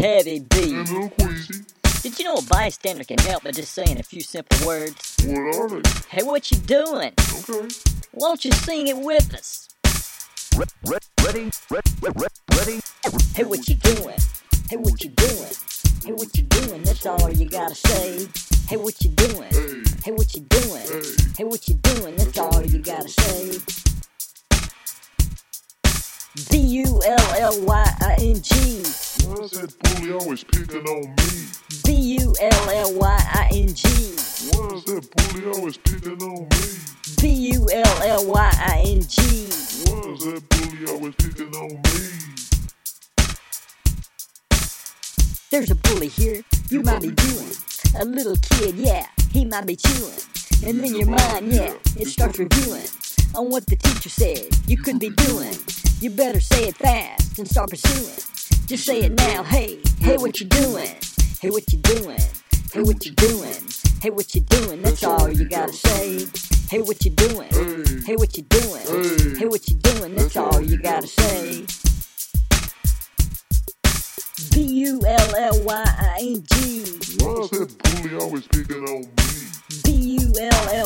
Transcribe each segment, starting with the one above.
Heavy B. And Lil Queasy. Did you know a bystander can help by just saying a few simple words? What are they? Hey, what you doing? Okay. Why don't you sing it with us? Ready? Hey, what you doing? Hey, what you doing? Hey, what you doing? That's all you gotta say. Hey, what you doing? Hey. Hey, what you doing? Hey. Hey, what you doing? That's all you gotta say. Bullying. Why is that bully always picking on me? Bullying. Why is that bully always picking on me? Bullying. Why is that bully always picking on me? There's a bully here, you might be doing. A little kid, yeah, he might be chewing. And then your mind, yeah, it starts reviewing on what the teacher said you could be doing. You better say it fast and start pursuing. Just say it now, hey, hey, what you doing? Hey, what you doing? Hey, what you doing? Hey, what you doing? That's all you gotta say. Hey, what you doing? Hey, what you doing? Hey, what you doing? That's all you gotta say. Bullying. Why is that bully always picking on me? Bullying. Why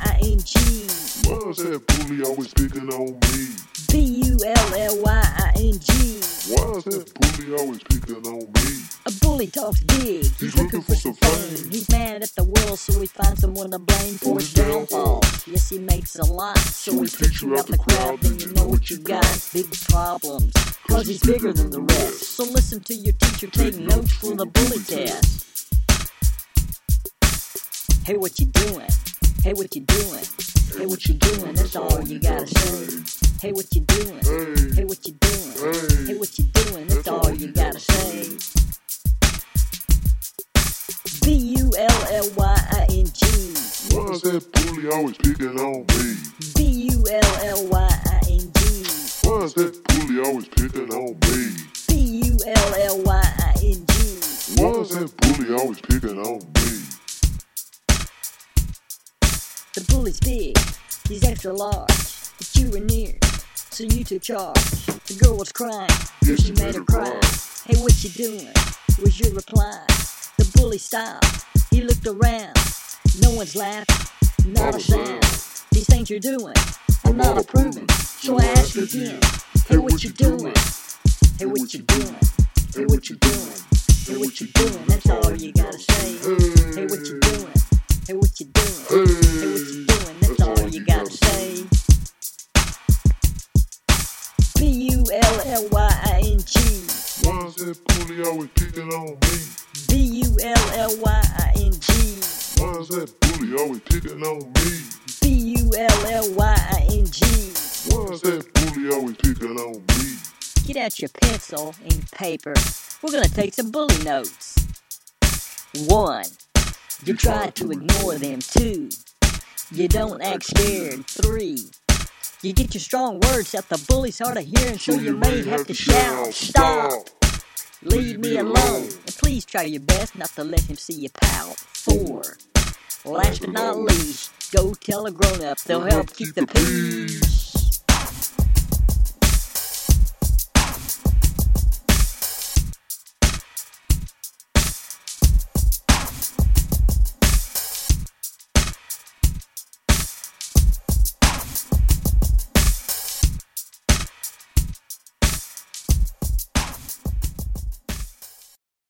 is that bully always picking on me? Bullying. Why is that bully always picking on me? A bully talks big, he's looking for some fame. He's mad at the world, so he finds someone to blame for his downfall. Yes, he makes a lot, so he picks you out the crowd, then you know what you got. Big problems, cause he's bigger than the rest. So listen to your teacher, take notes for the bully test. Hey, what you doing? Hey, what you doing? Hey, what you doing? That's all you gotta say. Hey, what you doing? Hey, what you doing? Hey, what you doing? That's all you gotta say. Bullying. Why is that bully always picking on me? Bullying. Why is that bully always picking on me? Bullying. Why is that bully always picking on me? The bully's big, he's extra large, but you were near, so you took charge. The girl was crying, Yes, you made her cry. Hey, what you doing? Was your reply. The bully stopped, he looked around. No one's laughing, not a sound. These things you're doing, I'm not approving. So I ask again, hey, what you doing? Hey, what you doing? Hey, what you doing? Hey, what you doing? That's all you gotta say. Hey, what you doing? Hey, what you doing? Hey, what you doing? That's all you gotta say. Bullying. Why is that bully always picking on me? Bullying. Why is that bully always picking on me? Bullying. Why is that bully always picking on me? Get out your pencil and paper. We're gonna take some bully notes. 1. You try to ignore them. 2. You don't act scared. 3. You get your strong words out the bully's hard of hearing, so you may have to shout, stop! Leave me alone, and please try your best not to let him see you pout. 4. Last but not least, go tell a grown-up, they'll help keep the peace.